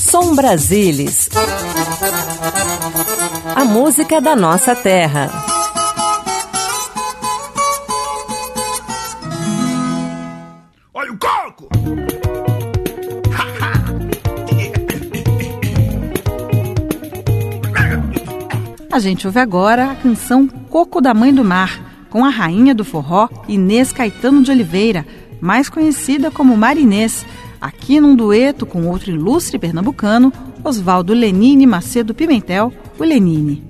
Som Brasilis. A música da nossa terra. Olha o coco! A gente ouve agora a canção Coco da Mãe do Mar, com a rainha do forró, Inês Caetano de Oliveira, mais conhecida como Marinês, aqui num dueto com outro ilustre pernambucano, Oswaldo Lenine Macedo Pimentel, o Lenine.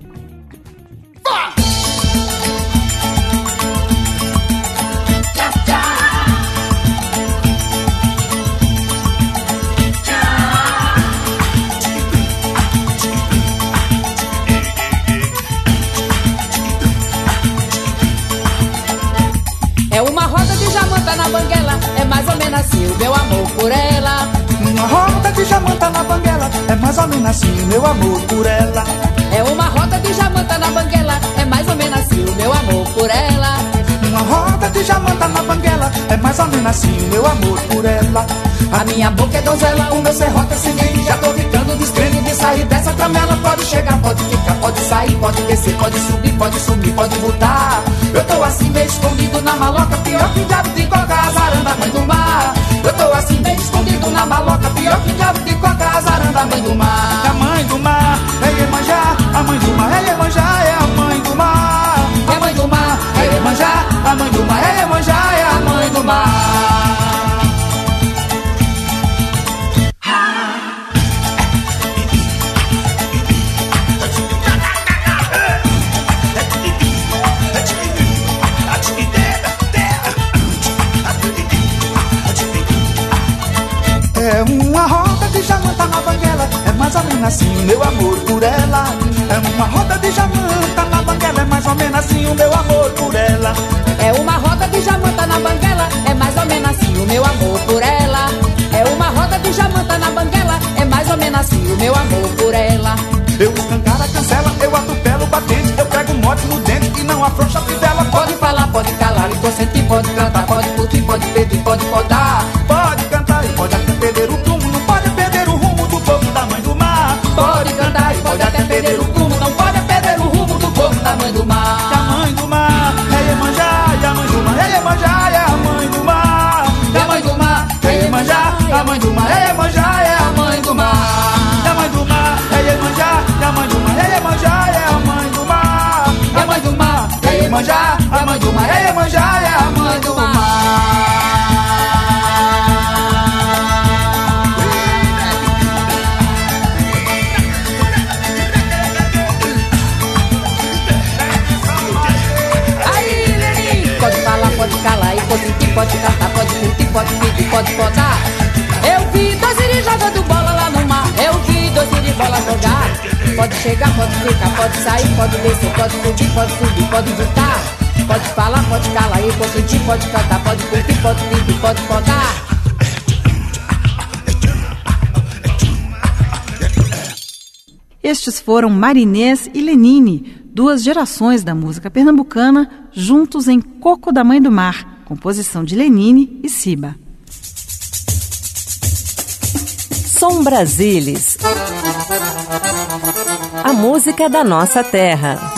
É uma roda de jamanta na banguela, é mais ou menos assim o meu amor por ela. Uma roda de jamanta na banguela, é mais ou menos assim o meu amor por ela. É uma roda de jamanta na banguela, é mais ou menos assim o meu amor por ela. Uma roda de jamanta na banguela, é mais ou menos assim o meu amor por ela. A minha boca é donzela, o meu serrote é sirene. Já tô ficando descrente de sair dessa tramela. Pode chegar, pode ficar, pode sair, pode descer, pode subir, pode sumir, pode voltar. Eu tô assim meio escondido na maloca, pior que diabo de coca, azaranda, mãe do mar. Eu tô assim meio escondido na maloca, pior que diabo de coca, azaranda, mãe do mar. A mãe do mar é Iemanjá, a mãe do mar é Iemanjá, é a mãe do mar. É mãe do mar, é Iemanjá, a mãe do mar é Iemanjá, é a mãe do mar. É uma roda de jamanta na banguela, é mais ou menos assim o meu amor por ela. É uma roda de jamanta na banguela, é mais ou menos assim o meu amor por ela. É uma roda de jamanta na banguela, é mais ou menos assim o meu amor por ela. É uma roda de jamanta na banguela, é mais ou menos assim o meu amor por ela. Eu escancar a cancela, eu atropelo o batente, eu pego um mote no dente e não afrouxa a fivela. Pode falar, pode calar, e consentir, pode cantar, pode curtir, pode pedir, pode podar. Pode cantar e pode até perder o rumo, não pode perder o rumo do povo da mãe do mar. Pode cantar e pode até perder o rumo, não pode perder o rumo do povo da mãe do mar. E a mãe do mar é Iemanjá, e a mãe do mar é Iemanjá, é a mãe do mar. E a mãe do mar é Iemanjá, a mãe do mar é Iemanjá, é a mãe do mar. E a mãe do mar é Iemanjá, e a mãe do mar é Iemanjá, é a mãe do mar. E a mãe do mar é Iemanjá, a mãe do mar é Iemanjá, é a mãe do mar. Pode calar e pode sentir, pode cantar, pode curtir, pode pedir, pode podar. Eu vi dois iris jogando bola lá no mar, eu vi dois iris bola jogar. Pode chegar, pode ficar, pode sair, pode descer, pode fugir, pode subir, pode voltar. Pode falar, pode calar e pode sentir, pode cantar, pode curtir, pode pedir, pode podar. Estes foram Marinês e Lenine, duas gerações da música pernambucana, juntos em Coco da Mãe do Mar, composição de Lenine e Ciba. Som Brasilis. A música da nossa terra.